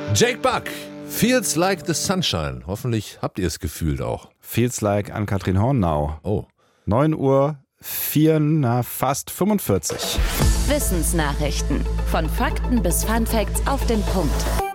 Jake Buck, Feels Like the Sunshine. Hoffentlich habt ihr es gefühlt auch. Feels Like Ann-Kathrin Hornau. Oh. 9:04, fast 45. Wissensnachrichten. Von Fakten bis Funfacts auf den Punkt.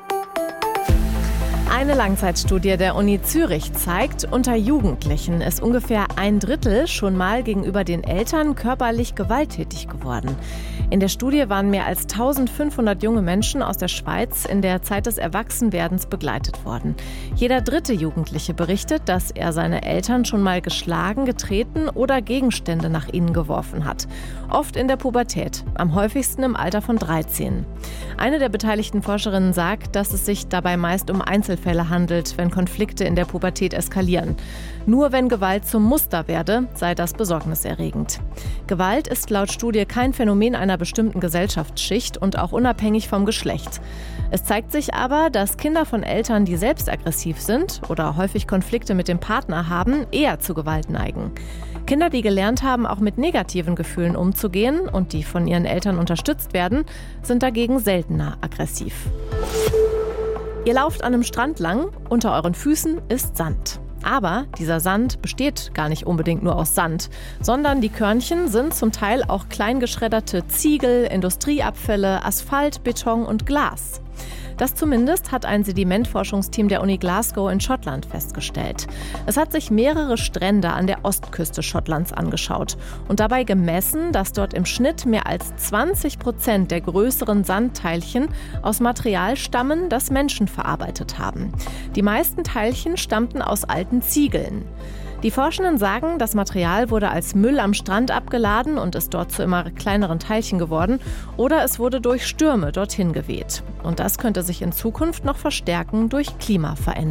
Eine Langzeitstudie der Uni Zürich zeigt, unter Jugendlichen ist ungefähr 1/3 schon mal gegenüber den Eltern körperlich gewalttätig geworden. In der Studie waren mehr als 1500 junge Menschen aus der Schweiz in der Zeit des Erwachsenwerdens begleitet worden. Jeder dritte Jugendliche berichtet, dass er seine Eltern schon mal geschlagen, getreten oder Gegenstände nach ihnen geworfen hat. Oft in der Pubertät, am häufigsten im Alter von 13. Eine der beteiligten Forscherinnen sagt, dass es sich dabei meist um Einzelfälle handelt, wenn Konflikte in der Pubertät eskalieren. Nur wenn Gewalt zum Muster werde, sei das besorgniserregend. Gewalt ist laut Studie kein Phänomen einer bestimmten Gesellschaftsschicht und auch unabhängig vom Geschlecht. Es zeigt sich aber, dass Kinder von Eltern, die selbst aggressiv sind oder häufig Konflikte mit dem Partner haben, eher zu Gewalt neigen. Kinder, die gelernt haben, auch mit negativen Gefühlen umzugehen und die von ihren Eltern unterstützt werden, sind dagegen seltener aggressiv. Ihr lauft an einem Strand lang, unter euren Füßen ist Sand. Aber dieser Sand besteht gar nicht unbedingt nur aus Sand, sondern die Körnchen sind zum Teil auch klein geschredderte Ziegel, Industrieabfälle, Asphalt, Beton und Glas. Das zumindest hat ein Sedimentforschungsteam der Uni Glasgow in Schottland festgestellt. Es hat sich mehrere Strände an der Ostküste Schottlands angeschaut und dabei gemessen, dass dort im Schnitt mehr als 20% der größeren Sandteilchen aus Material stammen, das Menschen verarbeitet haben. Die meisten Teilchen stammten aus alten Ziegeln. Die Forschenden sagen, das Material wurde als Müll am Strand abgeladen und ist dort zu immer kleineren Teilchen geworden oder es wurde durch Stürme dorthin geweht. Und das könnte sich in Zukunft noch verstärken durch Klimaveränderungen.